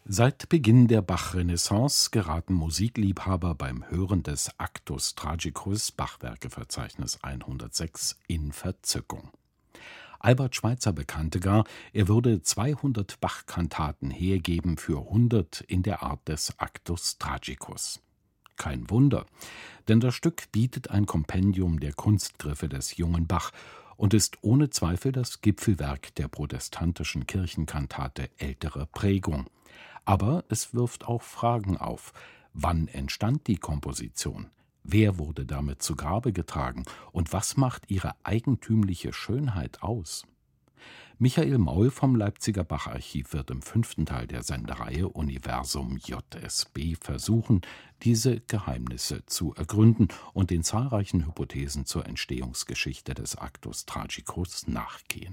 Seit Beginn der Bach-Renaissance geraten Musikliebhaber beim Hören des Actus Tragicus Bachwerkeverzeichnis 106 in Verzückung. Albert Schweitzer bekannte gar, er würde 200 Bach-Kantaten hergeben für 100 in der Art des Actus Tragicus. Kein Wunder, denn das Stück bietet ein Kompendium der Kunstgriffe des jungen Bach und ist ohne Zweifel das Gipfelwerk der protestantischen Kirchenkantate älterer Prägung. Aber es wirft auch Fragen auf. Wann entstand die Komposition? Wer wurde damit zu Grabe getragen? Und was macht ihre eigentümliche Schönheit aus? Michael Maul vom Leipziger Bacharchiv wird im 5. Teil der Sendereihe Universum JSB versuchen, diese Geheimnisse zu ergründen und den zahlreichen Hypothesen zur Entstehungsgeschichte des Actus Tragicus nachgehen.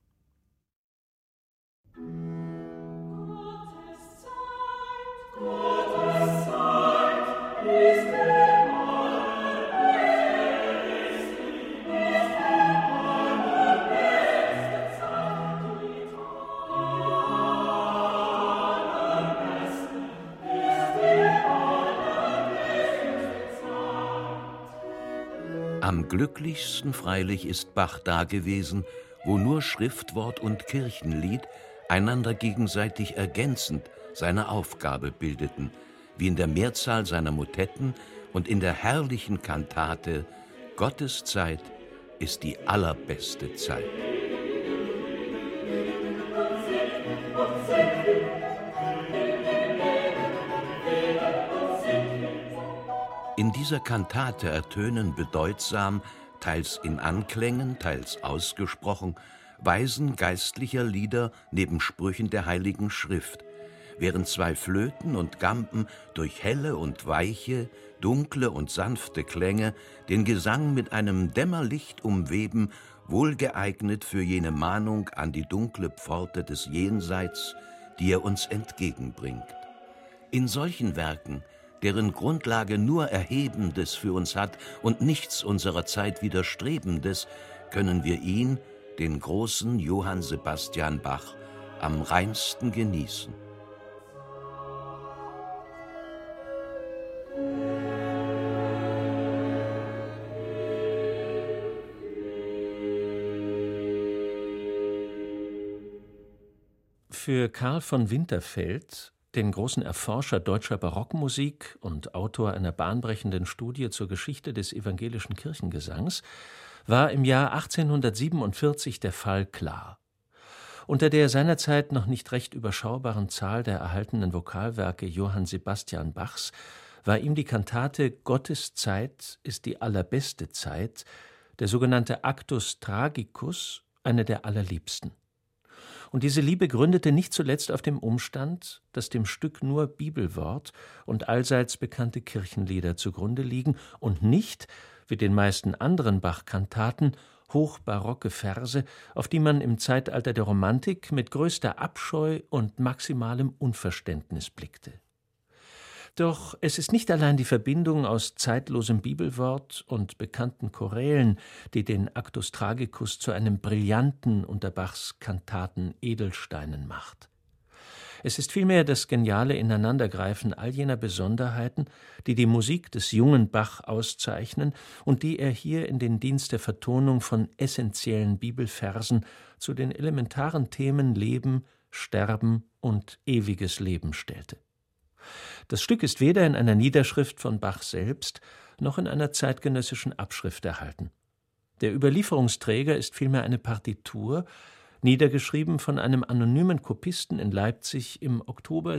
Am glücklichsten freilich ist Bach dagewesen, wo nur Schriftwort und Kirchenlied einander gegenseitig ergänzend seine Aufgabe bildeten, wie in der Mehrzahl seiner Motetten und in der herrlichen Kantate »Gottes Zeit ist die allerbeste Zeit«. In dieser Kantate ertönen bedeutsam, teils in Anklängen, teils ausgesprochen, Weisen geistlicher Lieder neben Sprüchen der Heiligen Schrift, während zwei Flöten und Gampen durch helle und weiche, dunkle und sanfte Klänge den Gesang mit einem Dämmerlicht umweben, wohlgeeignet für jene Mahnung an die dunkle Pforte des Jenseits, die er uns entgegenbringt. In solchen Werken, deren Grundlage nur Erhebendes für uns hat und nichts unserer Zeit Widerstrebendes, können wir ihn, den großen Johann Sebastian Bach, am reinsten genießen. Für Karl von Winterfeld, den großen Erforscher deutscher Barockmusik und Autor einer bahnbrechenden Studie zur Geschichte des evangelischen Kirchengesangs, war im Jahr 1847 der Fall klar. Unter der seinerzeit noch nicht recht überschaubaren Zahl der erhaltenen Vokalwerke Johann Sebastian Bachs war ihm die Kantate »Gottes Zeit ist die allerbeste Zeit«, der sogenannte Actus Tragicus, eine der allerliebsten. Und diese Liebe gründete nicht zuletzt auf dem Umstand, dass dem Stück nur Bibelwort und allseits bekannte Kirchenlieder zugrunde liegen und nicht, wie den meisten anderen Bach-Kantaten, hochbarocke Verse, auf die man im Zeitalter der Romantik mit größter Abscheu und maximalem Unverständnis blickte. Doch es ist nicht allein die Verbindung aus zeitlosem Bibelwort und bekannten Chorälen, die den Actus Tragicus zu einem brillanten unter Bachs Kantaten Edelsteinen macht. Es ist vielmehr das geniale Ineinandergreifen all jener Besonderheiten, die die Musik des jungen Bach auszeichnen und die er hier in den Dienst der Vertonung von essentiellen Bibelversen zu den elementaren Themen Leben, Sterben und ewiges Leben stellte. Das Stück ist weder in einer Niederschrift von Bach selbst noch in einer zeitgenössischen Abschrift erhalten. Der Überlieferungsträger ist vielmehr eine Partitur, niedergeschrieben von einem anonymen Kopisten in Leipzig im Oktober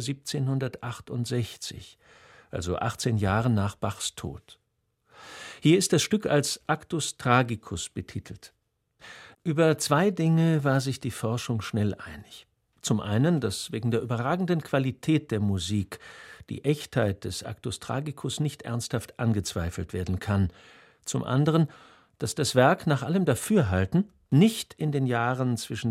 1768, also 18 Jahre nach Bachs Tod. Hier ist das Stück als Actus Tragicus betitelt. Über zwei Dinge war sich die Forschung schnell einig. Zum einen, dass wegen der überragenden Qualität der Musik die Echtheit des Actus Tragicus nicht ernsthaft angezweifelt werden kann. Zum anderen, dass das Werk nach allem Dafürhalten nicht in den Jahren zwischen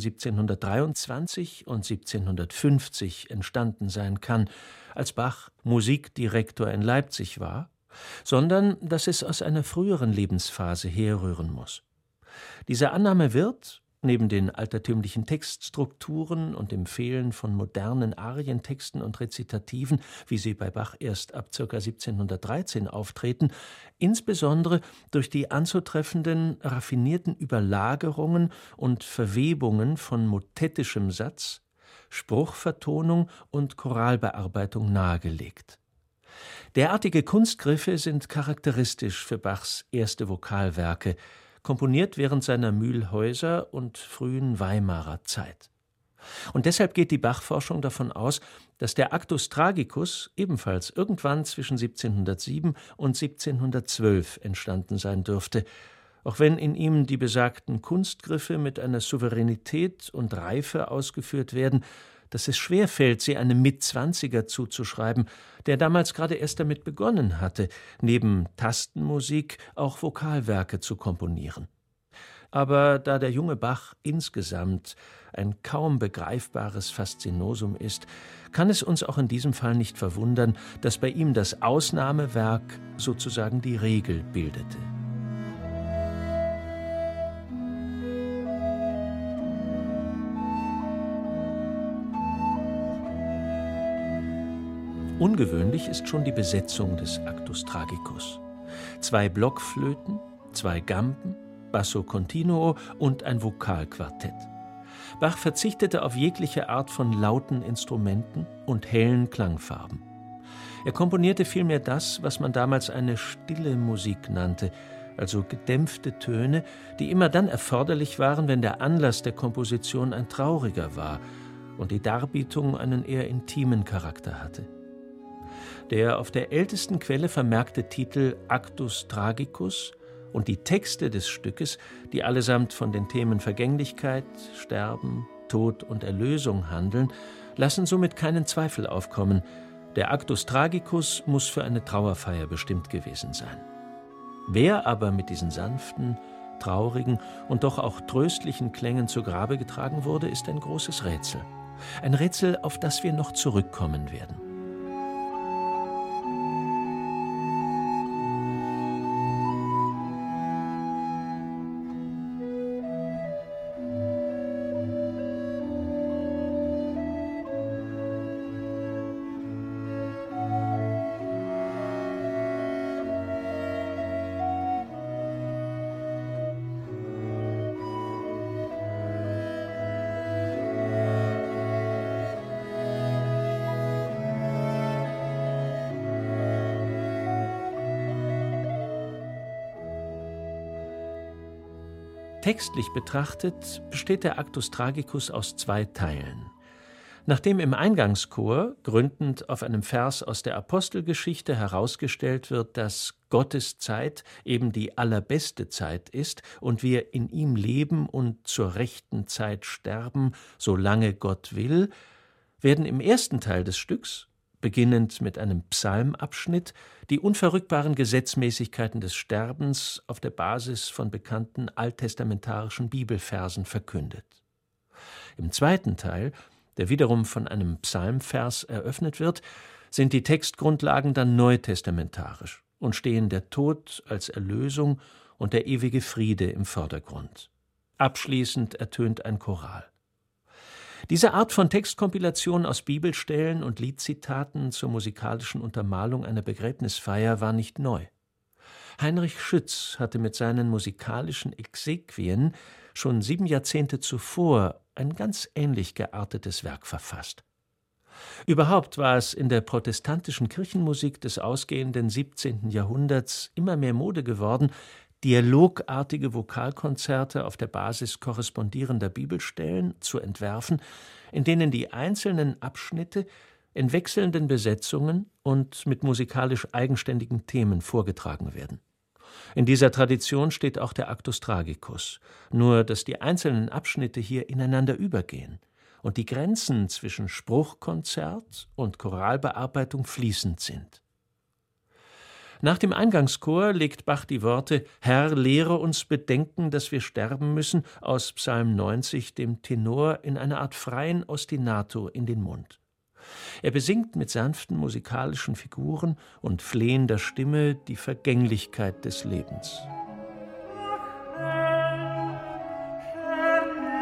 1723 und 1750 entstanden sein kann, als Bach Musikdirektor in Leipzig war, sondern dass es aus einer früheren Lebensphase herrühren muss. Diese Annahme wird, Neben den altertümlichen Textstrukturen und dem Fehlen von modernen Arientexten und Rezitativen, wie sie bei Bach erst ab ca. 1713 auftreten, insbesondere durch die anzutreffenden raffinierten Überlagerungen und Verwebungen von motettischem Satz, Spruchvertonung und Choralbearbeitung nahegelegt. Derartige Kunstgriffe sind charakteristisch für Bachs erste Vokalwerke, komponiert während seiner Mülhäuser und frühen Weimarer Zeit. Und deshalb geht die Bach-Forschung davon aus, dass der Actus Tragicus ebenfalls irgendwann zwischen 1707 und 1712 entstanden sein dürfte, auch wenn in ihm die besagten Kunstgriffe mit einer Souveränität und Reife ausgeführt werden, dass es schwerfällt, sie einem Mitzwanziger zuzuschreiben, der damals gerade erst damit begonnen hatte, neben Tastenmusik auch Vokalwerke zu komponieren. Aber da der junge Bach insgesamt ein kaum begreifbares Faszinosum ist, kann es uns auch in diesem Fall nicht verwundern, dass bei ihm das Ausnahmewerk sozusagen die Regel bildete. Ungewöhnlich ist schon die Besetzung des Actus Tragicus. 2 Blockflöten, 2 Gamben, Basso continuo und ein Vokalquartett. Bach verzichtete auf jegliche Art von lauten Instrumenten und hellen Klangfarben. Er komponierte vielmehr das, was man damals eine stille Musik nannte, also gedämpfte Töne, die immer dann erforderlich waren, wenn der Anlass der Komposition ein trauriger war und die Darbietung einen eher intimen Charakter hatte. Der auf der ältesten Quelle vermerkte Titel Actus Tragicus und die Texte des Stückes, die allesamt von den Themen Vergänglichkeit, Sterben, Tod und Erlösung handeln, lassen somit keinen Zweifel aufkommen. Der Actus Tragicus muss für eine Trauerfeier bestimmt gewesen sein. Wer aber mit diesen sanften, traurigen und doch auch tröstlichen Klängen zu Grabe getragen wurde, ist ein großes Rätsel. Ein Rätsel, auf das wir noch zurückkommen werden. Textlich betrachtet besteht der Actus Tragicus aus 2 Teilen. Nachdem im Eingangschor, gründend auf einem Vers aus der Apostelgeschichte, herausgestellt wird, dass Gottes Zeit eben die allerbeste Zeit ist und wir in ihm leben und zur rechten Zeit sterben, solange Gott will, werden im ersten Teil des Stücks, beginnend mit einem Psalmabschnitt, die unverrückbaren Gesetzmäßigkeiten des Sterbens auf der Basis von bekannten alttestamentarischen Bibelversen verkündet. Im zweiten Teil, der wiederum von einem Psalmvers eröffnet wird, sind die Textgrundlagen dann neutestamentarisch und stehen der Tod als Erlösung und der ewige Friede im Vordergrund. Abschließend ertönt ein Choral. Diese Art von Textkompilation aus Bibelstellen und Liedzitaten zur musikalischen Untermalung einer Begräbnisfeier war nicht neu. Heinrich Schütz hatte mit seinen musikalischen Exequien schon 7 Jahrzehnte zuvor ein ganz ähnlich geartetes Werk verfasst. Überhaupt war es in der protestantischen Kirchenmusik des ausgehenden 17. Jahrhunderts immer mehr Mode geworden, dialogartige Vokalkonzerte auf der Basis korrespondierender Bibelstellen zu entwerfen, in denen die einzelnen Abschnitte in wechselnden Besetzungen und mit musikalisch eigenständigen Themen vorgetragen werden. In dieser Tradition steht auch der Actus Tragicus, nur dass die einzelnen Abschnitte hier ineinander übergehen und die Grenzen zwischen Spruchkonzert und Choralbearbeitung fließend sind. Nach dem Eingangschor legt Bach die Worte »Herr, lehre uns bedenken, dass wir sterben müssen« aus Psalm 90 dem Tenor in einer Art freien Ostinato in den Mund. Er besingt mit sanften musikalischen Figuren und flehender Stimme die Vergänglichkeit des Lebens. Herr,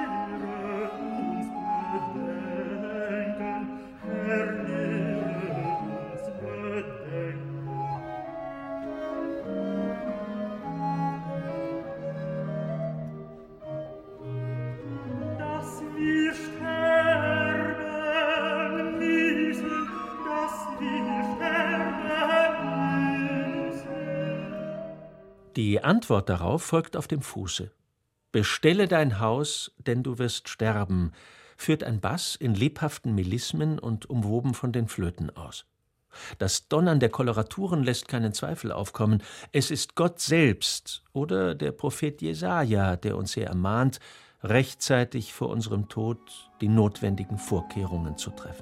Die Antwort darauf folgt auf dem Fuße. »Bestelle dein Haus, denn du wirst sterben«, führt ein Bass in lebhaften Melismen und umwoben von den Flöten aus. Das Donnern der Koloraturen lässt keinen Zweifel aufkommen. Es ist Gott selbst oder der Prophet Jesaja, der uns hier ermahnt, rechtzeitig vor unserem Tod die notwendigen Vorkehrungen zu treffen.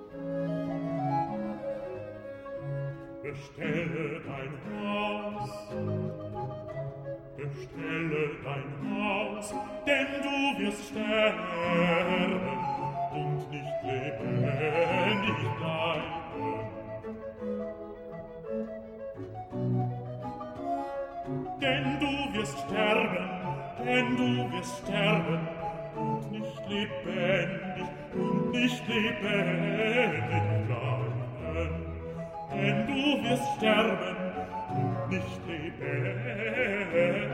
Bestelle dein Haus, bestelle dein Haus, denn du wirst sterben und nicht lebendig bleiben. Denn du wirst sterben, denn du wirst sterben und nicht lebendig bleiben. Denn du wirst sterben und nicht lebendig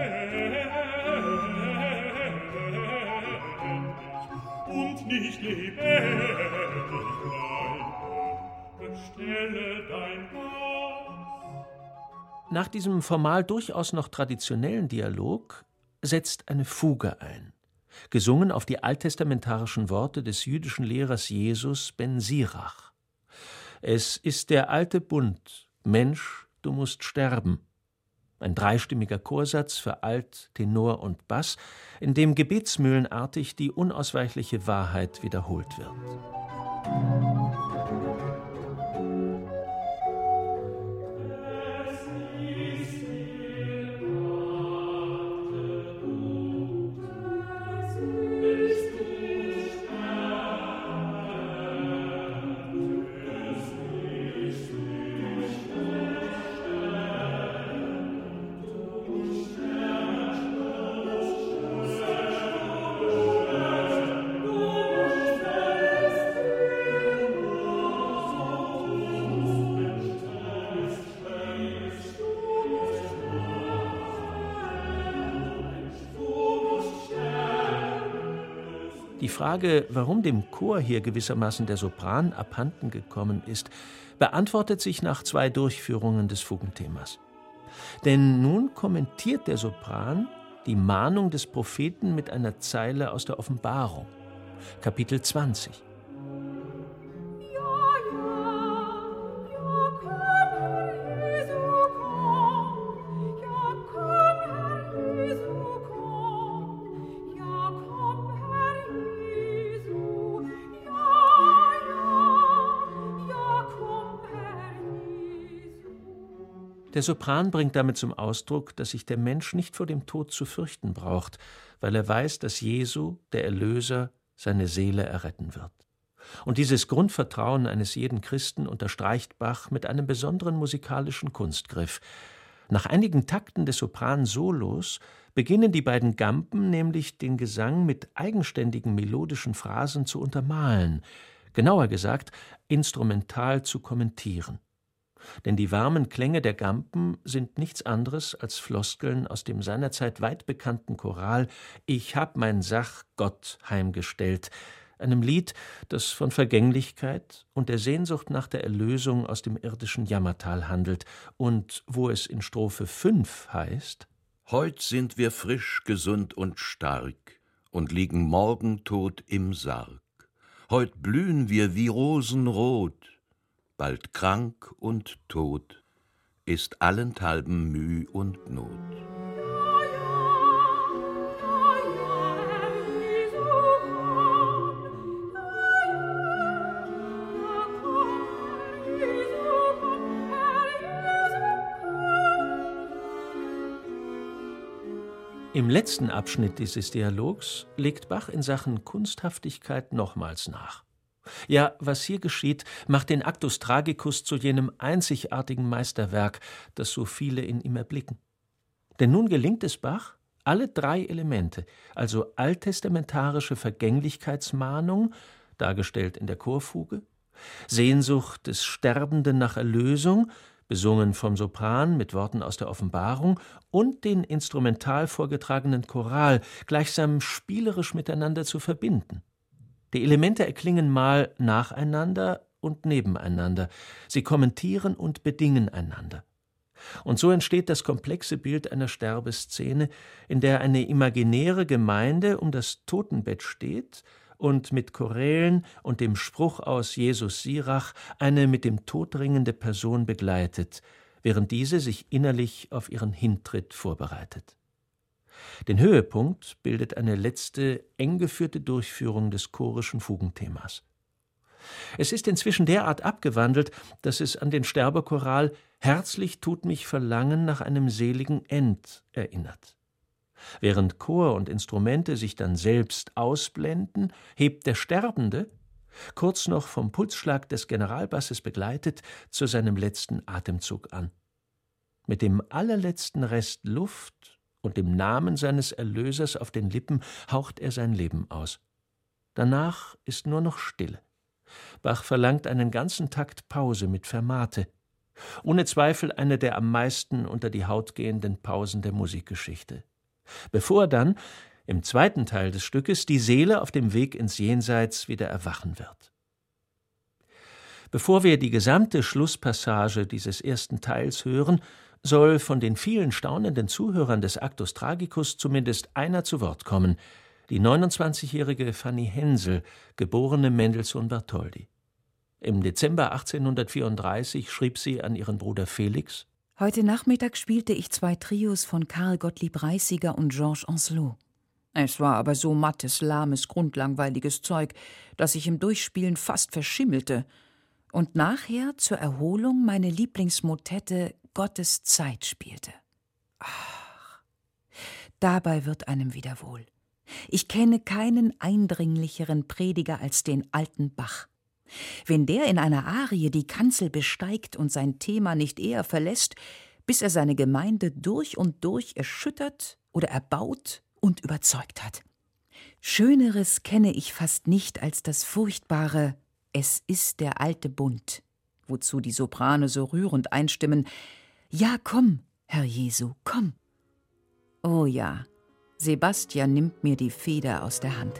bleiben. Bestelle dein Haus. Nach diesem formal durchaus noch traditionellen Dialog setzt eine Fuge ein, gesungen auf die alttestamentarischen Worte des jüdischen Lehrers Jesus ben Sirach. Es ist der alte Bund, Mensch, du musst sterben. Ein dreistimmiger Chorsatz für Alt, Tenor und Bass, in dem gebetsmühlenartig die unausweichliche Wahrheit wiederholt wird. Die Frage, warum dem Chor hier gewissermaßen der Sopran abhanden gekommen ist, beantwortet sich nach 2 Durchführungen des Fugenthemas. Denn nun kommentiert der Sopran die Mahnung des Propheten mit einer Zeile aus der Offenbarung, Kapitel 20. Der Sopran bringt damit zum Ausdruck, dass sich der Mensch nicht vor dem Tod zu fürchten braucht, weil er weiß, dass Jesu, der Erlöser, seine Seele erretten wird. Und dieses Grundvertrauen eines jeden Christen unterstreicht Bach mit einem besonderen musikalischen Kunstgriff. Nach einigen Takten des Sopran-Solos beginnen die beiden Gamben nämlich den Gesang mit eigenständigen melodischen Phrasen zu untermalen, genauer gesagt, instrumental zu kommentieren. Denn die warmen Klänge der Gamben sind nichts anderes als Floskeln aus dem seinerzeit weit bekannten Choral »Ich hab mein Sach Gott heimgestellt«, einem Lied, das von Vergänglichkeit und der Sehnsucht nach der Erlösung aus dem irdischen Jammertal handelt und wo es in Strophe 5 heißt: »Heut sind wir frisch, gesund und stark und liegen morgen tot im Sarg. Heut blühen wir wie Rosenrot, bald krank und tot, ist allenthalben Müh und Not.« Im letzten Abschnitt dieses Dialogs legt Bach in Sachen Kunsthaftigkeit nochmals nach. Ja, was hier geschieht, macht den Actus Tragicus zu jenem einzigartigen Meisterwerk, das so viele in ihm erblicken. Denn nun gelingt es Bach, alle 3 Elemente, also alttestamentarische Vergänglichkeitsmahnung, dargestellt in der Chorfuge, Sehnsucht des Sterbenden nach Erlösung, besungen vom Sopran mit Worten aus der Offenbarung, und den instrumental vorgetragenen Choral gleichsam spielerisch miteinander zu verbinden. Die Elemente erklingen mal nacheinander und nebeneinander. Sie kommentieren und bedingen einander. Und so entsteht das komplexe Bild einer Sterbeszene, in der eine imaginäre Gemeinde um das Totenbett steht und mit Chorälen und dem Spruch aus Jesus Sirach eine mit dem Tod ringende Person begleitet, während diese sich innerlich auf ihren Hintritt vorbereitet. Den Höhepunkt bildet eine letzte, eng geführte Durchführung des chorischen Fugenthemas. Es ist inzwischen derart abgewandelt, dass es an den Sterbechoral »Herzlich tut mich Verlangen nach einem seligen End« erinnert. Während Chor und Instrumente sich dann selbst ausblenden, hebt der Sterbende, kurz noch vom Pulsschlag des Generalbasses begleitet, zu seinem letzten Atemzug an. Mit dem allerletzten Rest Luft und dem Namen seines Erlösers auf den Lippen haucht er sein Leben aus. Danach ist nur noch Stille. Bach verlangt einen ganzen Takt Pause mit Fermate. Ohne Zweifel eine der am meisten unter die Haut gehenden Pausen der Musikgeschichte. Bevor dann, im zweiten Teil des Stückes, die Seele auf dem Weg ins Jenseits wieder erwachen wird. Bevor wir die gesamte Schlusspassage dieses ersten Teils hören, soll von den vielen staunenden Zuhörern des Actus Tragicus zumindest einer zu Wort kommen, die 29-jährige Fanny Hensel, geborene Mendelssohn-Bartholdy. Im Dezember 1834 schrieb sie an ihren Bruder Felix: Heute Nachmittag spielte ich 2 Trios von Karl Gottlieb Reissiger und Georges Ancelot. Es war aber so mattes, lahmes, grundlangweiliges Zeug, dass ich im Durchspielen fast verschimmelte und nachher zur Erholung meine Lieblingsmotette Gottes Zeit spielte. Ach, dabei wird einem wieder wohl. Ich kenne keinen eindringlicheren Prediger als den alten Bach. Wenn der in einer Arie die Kanzel besteigt und sein Thema nicht eher verlässt, bis er seine Gemeinde durch und durch erschüttert oder erbaut und überzeugt hat. Schöneres kenne ich fast nicht als das furchtbare »Es ist der alte Bund«, wozu die Soprane so rührend einstimmen: »Ja, komm, Herr Jesu, komm!« Oh ja, Sebastian nimmt mir die Feder aus der Hand.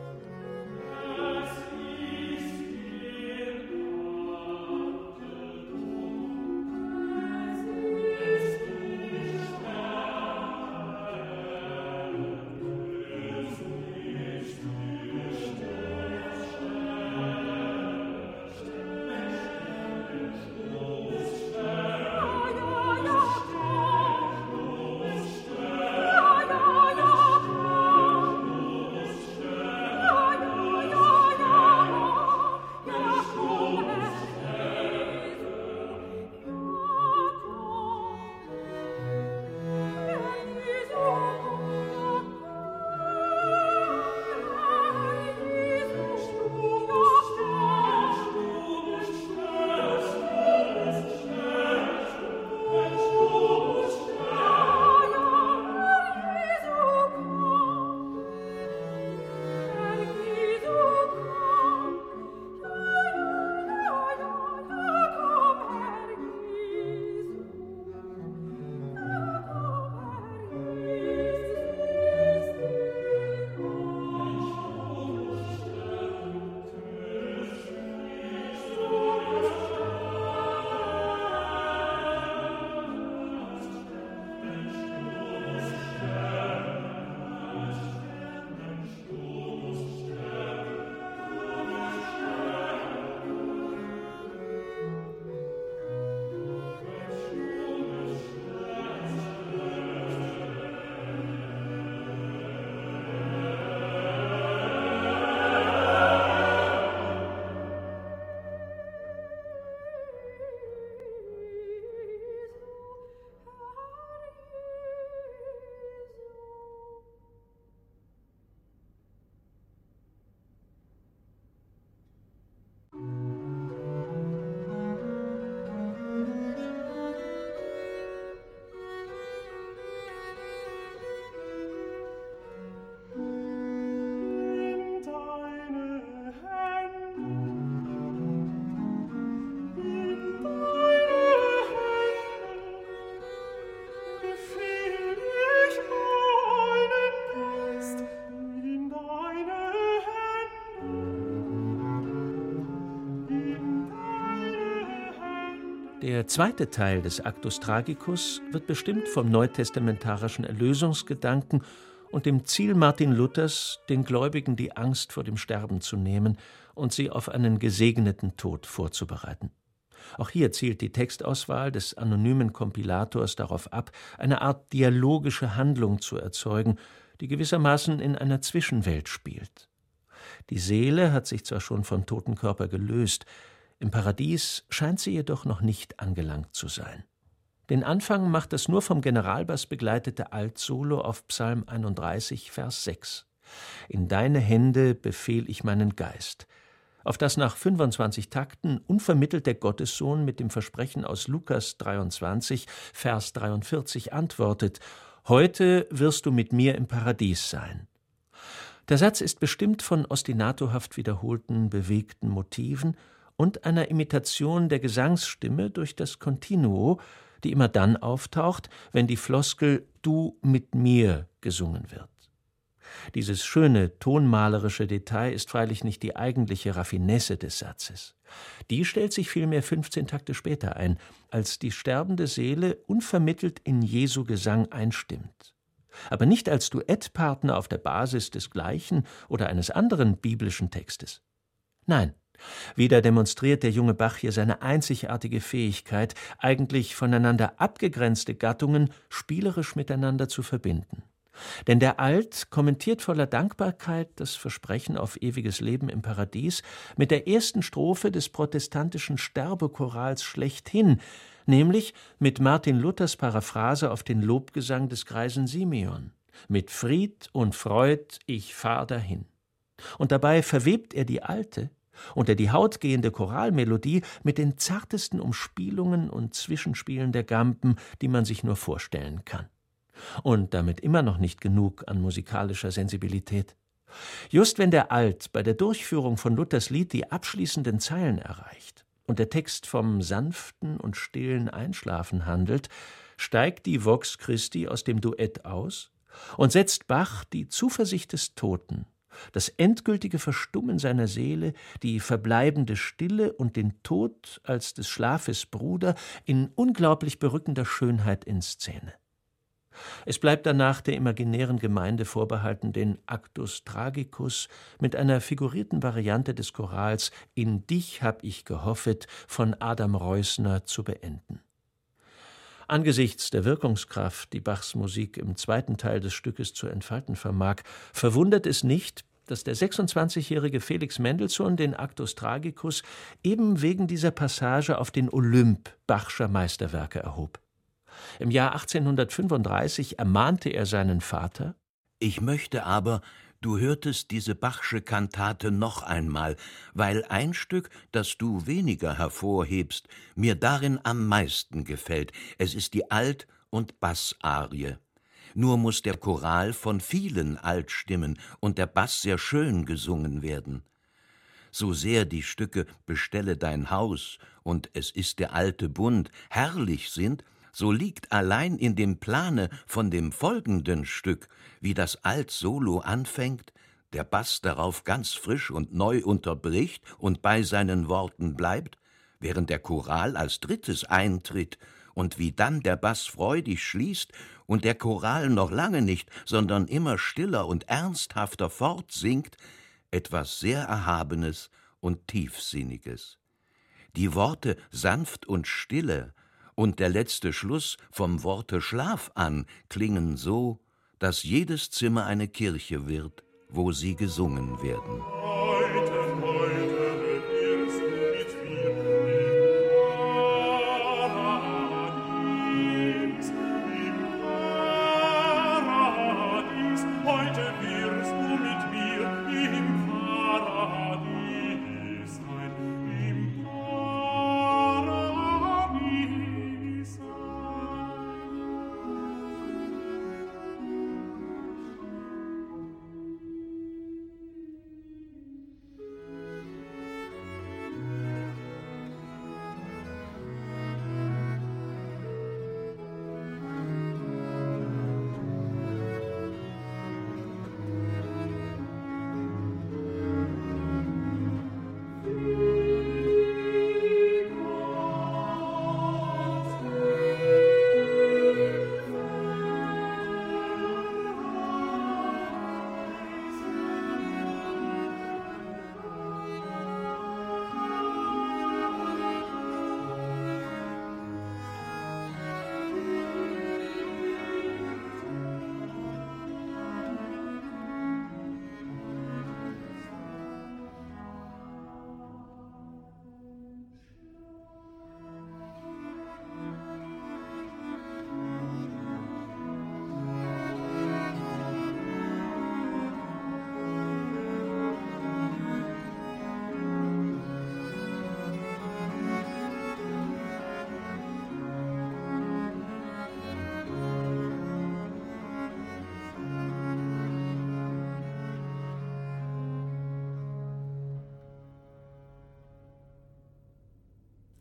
Der zweite Teil des Actus Tragicus wird bestimmt vom neutestamentarischen Erlösungsgedanken und dem Ziel Martin Luthers, den Gläubigen die Angst vor dem Sterben zu nehmen und sie auf einen gesegneten Tod vorzubereiten. Auch hier zielt die Textauswahl des anonymen Kompilators darauf ab, eine Art dialogische Handlung zu erzeugen, die gewissermaßen in einer Zwischenwelt spielt. Die Seele hat sich zwar schon vom toten Körper gelöst, im Paradies scheint sie jedoch noch nicht angelangt zu sein. Den Anfang macht das nur vom Generalbass begleitete Altsolo auf Psalm 31, Vers 6. »In deine Hände befehl ich meinen Geist«, auf das nach 25 Takten unvermittelt der Gottessohn mit dem Versprechen aus Lukas 23, Vers 43 antwortet: »Heute wirst du mit mir im Paradies sein.« Der Satz ist bestimmt von ostinatohaft wiederholten, bewegten Motiven und einer Imitation der Gesangsstimme durch das Continuo, die immer dann auftaucht, wenn die Floskel »Du mit mir« gesungen wird. Dieses schöne, tonmalerische Detail ist freilich nicht die eigentliche Raffinesse des Satzes. Die stellt sich vielmehr 15 Takte später ein, als die sterbende Seele unvermittelt in Jesu Gesang einstimmt. Aber nicht als Duettpartner auf der Basis des gleichen oder eines anderen biblischen Textes. Nein, wieder demonstriert der junge Bach hier seine einzigartige Fähigkeit, eigentlich voneinander abgegrenzte Gattungen spielerisch miteinander zu verbinden. Denn der Alt kommentiert voller Dankbarkeit das Versprechen auf ewiges Leben im Paradies mit der ersten Strophe des protestantischen Sterbechorals schlechthin, nämlich mit Martin Luthers Paraphrase auf den Lobgesang des greisen Simeon: »Mit Fried und Freud ich fahr dahin.« Und dabei verwebt er die alte, unter die Haut gehende Choralmelodie mit den zartesten Umspielungen und Zwischenspielen der Gamben, die man sich nur vorstellen kann. Und damit immer noch nicht genug an musikalischer Sensibilität. Just wenn der Alt bei der Durchführung von Luthers Lied die abschließenden Zeilen erreicht und der Text vom sanften und stillen Einschlafen handelt, steigt die Vox Christi aus dem Duett aus und setzt Bach die Zuversicht des Toten, das endgültige Verstummen seiner Seele, die verbleibende Stille und den Tod als des Schlafes Bruder in unglaublich berückender Schönheit in Szene. Es bleibt danach der imaginären Gemeinde vorbehalten, den Actus Tragicus mit einer figurierten Variante des Chorals »In dich hab ich gehoffet« von Adam Reusner zu beenden. Angesichts der Wirkungskraft, die Bachs Musik im zweiten Teil des Stückes zu entfalten vermag, verwundert es nicht, dass der 26-jährige Felix Mendelssohn den Actus Tragicus eben wegen dieser Passage auf den Olymp Bachscher Meisterwerke erhob. Im Jahr 1835 ermahnte er seinen Vater: »Ich möchte aber, du hörtest diese Bachsche Kantate noch einmal, weil ein Stück, das du weniger hervorhebst, mir darin am meisten gefällt. Es ist die Alt- und Bassarie. Nur muß der Choral von vielen Altstimmen und der Bass sehr schön gesungen werden. So sehr die Stücke »Bestelle dein Haus« und »Es ist der alte Bund« herrlich sind, so liegt allein in dem Plane von dem folgenden Stück, wie das Alt-Solo anfängt, der Bass darauf ganz frisch und neu unterbricht und bei seinen Worten bleibt, während der Choral als drittes eintritt, und wie dann der Bass freudig schließt und der Choral noch lange nicht, sondern immer stiller und ernsthafter fortsingt, etwas sehr Erhabenes und Tiefsinniges. Die Worte »sanft und stille« und der letzte Schluss vom Worte »Schlaf« an klingen so, dass jedes Zimmer eine Kirche wird, wo sie gesungen werden.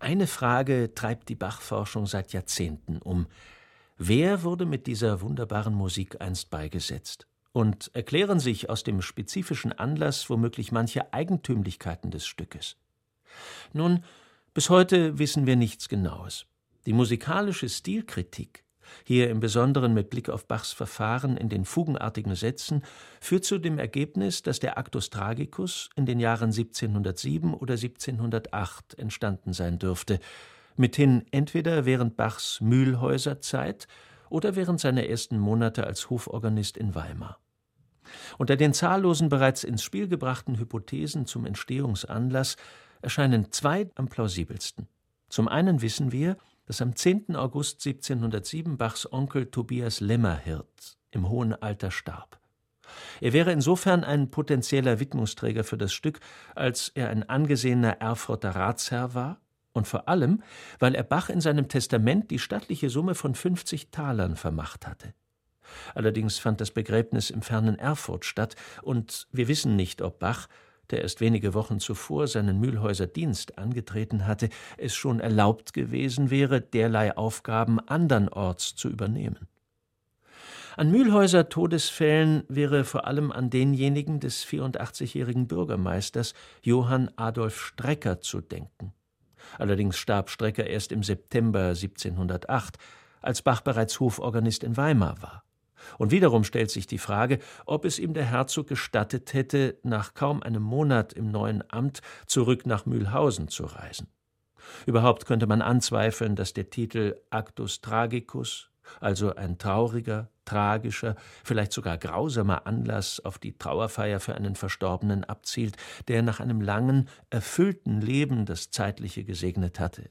Eine Frage treibt die Bach-Forschung seit Jahrzehnten um. Wer wurde mit dieser wunderbaren Musik einst beigesetzt? Und erklären sich aus dem spezifischen Anlass womöglich manche Eigentümlichkeiten des Stückes? Nun, bis heute wissen wir nichts Genaues. Die musikalische Stilkritik, hier im Besonderen mit Blick auf Bachs Verfahren in den fugenartigen Sätzen, führt zu dem Ergebnis, dass der Actus Tragicus in den Jahren 1707 oder 1708 entstanden sein dürfte, mithin entweder während Bachs Mülhäuserzeit oder während seiner ersten Monate als Hoforganist in Weimar. Unter den zahllosen bereits ins Spiel gebrachten Hypothesen zum Entstehungsanlass erscheinen zwei am plausibelsten. Zum einen wissen wir, dass am 10. August 1707 Bachs Onkel Tobias Lämmerhirt im hohen Alter starb. Er wäre insofern ein potenzieller Widmungsträger für das Stück, als er ein angesehener Erfurter Ratsherr war und vor allem, weil er Bach in seinem Testament die stattliche Summe von 50 Talern vermacht hatte. Allerdings fand das Begräbnis im fernen Erfurt statt und wir wissen nicht, ob Bach, der erst wenige Wochen zuvor seinen Mülhäuser Dienst angetreten hatte, es schon erlaubt gewesen wäre, derlei Aufgaben andernorts zu übernehmen. An Mülhäuser Todesfällen wäre vor allem an denjenigen des 84-jährigen Bürgermeisters Johann Adolf Strecker zu denken. Allerdings starb Strecker erst im September 1708, als Bach bereits Hoforganist in Weimar war. Und wiederum stellt sich die Frage, ob es ihm der Herzog gestattet hätte, nach kaum einem Monat im neuen Amt zurück nach Mülhausen zu reisen. Überhaupt könnte man anzweifeln, dass der Titel Actus Tragicus, also ein trauriger, tragischer, vielleicht sogar grausamer Anlass auf die Trauerfeier für einen Verstorbenen abzielt, der nach einem langen, erfüllten Leben das Zeitliche gesegnet hatte.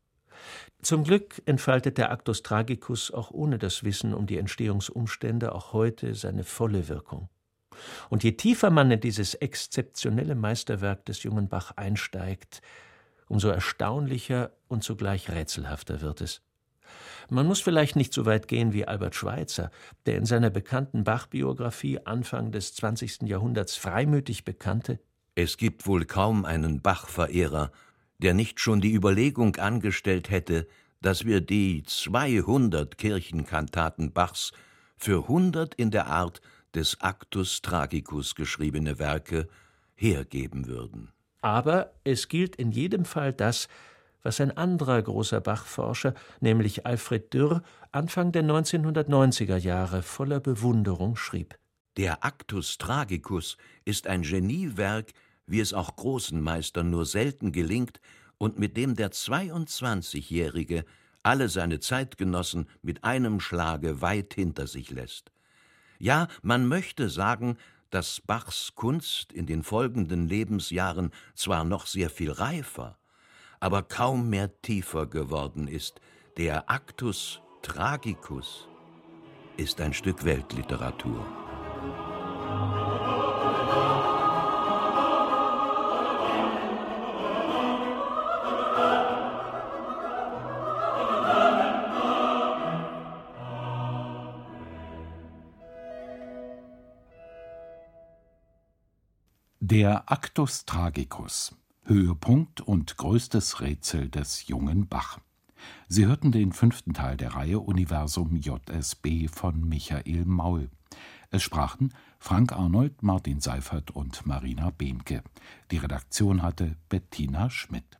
Zum Glück entfaltet der Actus Tragicus auch ohne das Wissen um die Entstehungsumstände auch heute seine volle Wirkung. Und je tiefer man in dieses exzeptionelle Meisterwerk des jungen Bach einsteigt, umso erstaunlicher und zugleich rätselhafter wird es. Man muss vielleicht nicht so weit gehen wie Albert Schweitzer, der in seiner bekannten Bach-Biografie Anfang des 20. Jahrhunderts freimütig bekannte: Es gibt wohl kaum einen Bach-Verehrer, der nicht schon die Überlegung angestellt hätte, dass wir die 200 Kirchenkantaten Bachs für 100 in der Art des Actus Tragicus geschriebene Werke hergeben würden. Aber es gilt in jedem Fall das, was ein anderer großer Bach-Forscher, nämlich Alfred Dürr, Anfang der 1990er Jahre voller Bewunderung schrieb: Der Actus Tragicus ist ein Geniewerk, wie es auch großen Meistern nur selten gelingt und mit dem der 22-Jährige alle seine Zeitgenossen mit einem Schlage weit hinter sich lässt. Ja, man möchte sagen, dass Bachs Kunst in den folgenden Lebensjahren zwar noch sehr viel reifer, aber kaum mehr tiefer geworden ist. Der Actus Tragicus ist ein Stück Weltliteratur. Der Actus Tragicus, Höhepunkt und größtes Rätsel des jungen Bach. Sie hörten den 5. Teil der Reihe Universum JSB von Michael Maul. Es sprachen Frank Arnold, Martin Seifert und Marina Behmke. Die Redaktion hatte Bettina Schmidt.